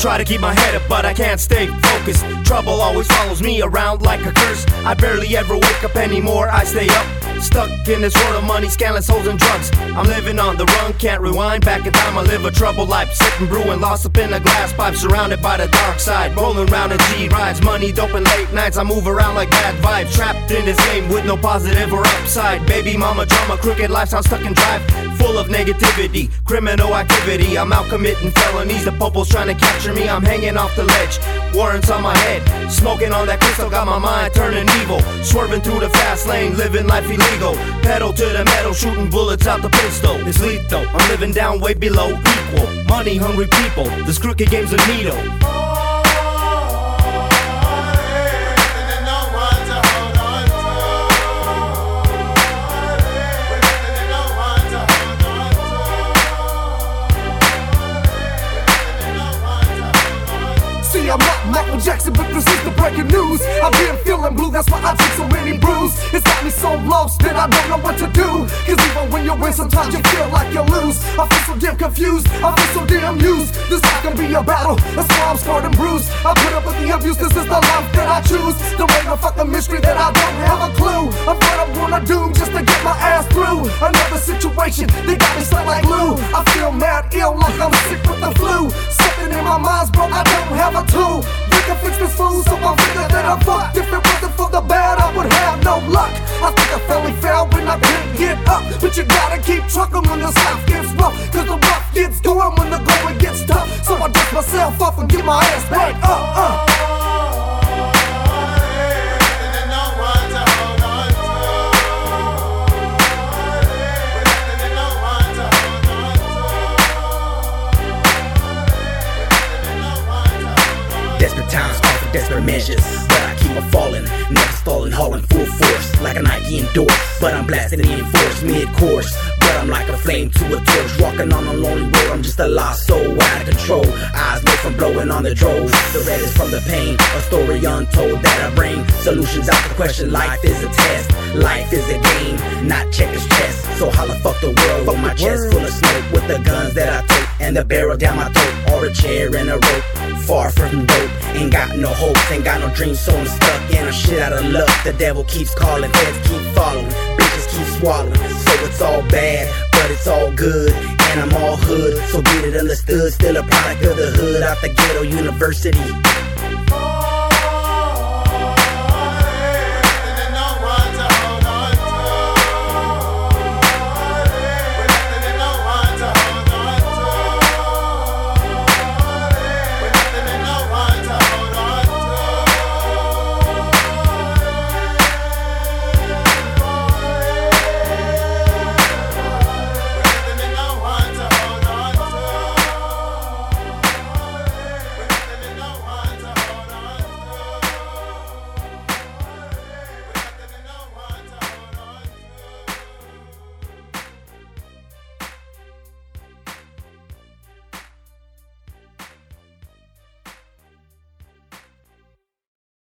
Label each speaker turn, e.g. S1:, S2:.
S1: try to keep my head up, but I can't stay focused. Trouble always follows me around like a curse. I barely ever wake up anymore, I stay up, stuck in this world of money, scandalous hoes and drugs. I'm living on the run, can't rewind back in time. I live a troubled life, sipping, brewing, lost up in a glass pipe, surrounded by the dark side, rolling around in G rides, money, dope, and late nights. I move around like bad vibes, trapped in this game with no positive or upside. Baby mama drama, crooked lifestyle, stuck in drive, full of negativity, criminal activity. I'm out committing felonies, the popo's trying to capture me. I'm hanging off the ledge, warrants on my head, smoking on that crystal, got my mind turning evil, swerving through the fast lane, living life illegal, pedal to the metal, shooting bullets out the pistol. It's lethal, I'm living down way below equal, money hungry people, this crooked game's a needle.
S2: I'm not Michael Jackson, but this is the breaking news. I've been feeling blue, that's why I take so many brews. It's got me so lost that I don't know what to do. Cause even when you win, sometimes you feel like you lose. I feel so damn confused, I feel so damn used. This not gonna be a battle, that's why I'm scarred and bruised. I put up with the abuse, this is the life that I choose. There ain't no fucking mystery that I don't have a clue of what I'm gonna do just to get my ass through another situation, they got me stuck like glue. I feel mad ill like I'm sick with the flu. Something in my mind's broke, I don't have a tool. We can fix this fool, so I figure that I'm fucked. If it wasn't for the bad, I would have no luck. I think I finally fell when I can't get up. But you gotta keep trucking when the stuff gets rough, cause the rough gets going when the going gets tough. So I dust myself off and get my ass back up.
S3: Desperate times call for desperate measures, but I keep on falling, never stalling, hauling full force like a Nike endorse. But I'm blasting the enforced mid-course, but I'm like a flame to a torch, walking on a lonely road. I'm just a lost soul, out of control, eyes lit from blowing on the drove. The red is from the pain, a story untold that I bring solutions out the question. Life is a test, life is a game, not checkers chess. So holla fuck the world with my chest full of smoke, with the guns that I tote and the barrel down my throat, or a chair and a rope. Far from dope, ain't got no hopes, ain't got no dreams, so I'm stuck in a shit out of luck. The devil keeps calling, heads keep following, bitches keep swallowing. So it's all bad, but it's all good, and I'm all hood, so get it understood. Still a product of the hood, out the ghetto university.